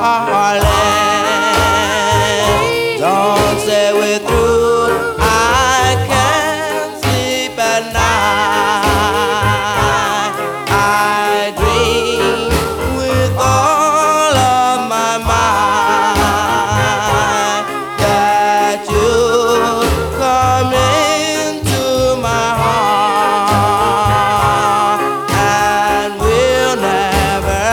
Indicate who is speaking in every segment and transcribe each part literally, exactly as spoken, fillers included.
Speaker 1: darling, don't say we're through. I can't sleep at night. I dream with all of my mind that you come into my heart and we'll never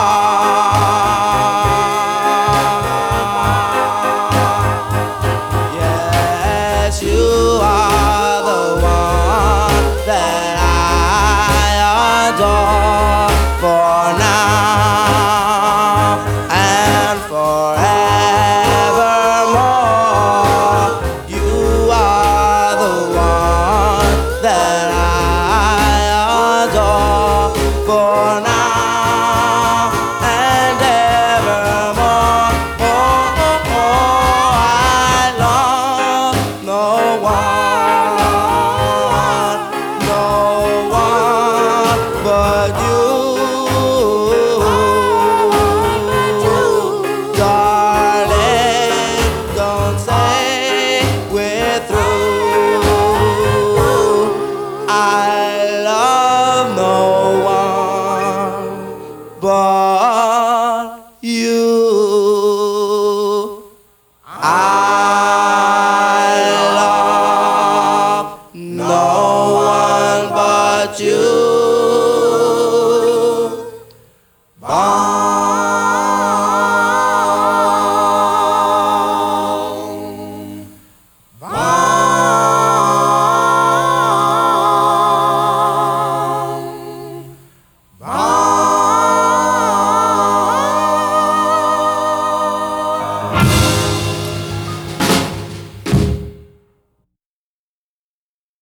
Speaker 1: part. Yes, you are the one that I adore for now and forevermore. You are the one that I adore for now and evermore. Oh, oh, oh, I love no one, no one but you. Darling, don't say we're through. I love no one but you. I love no one but you.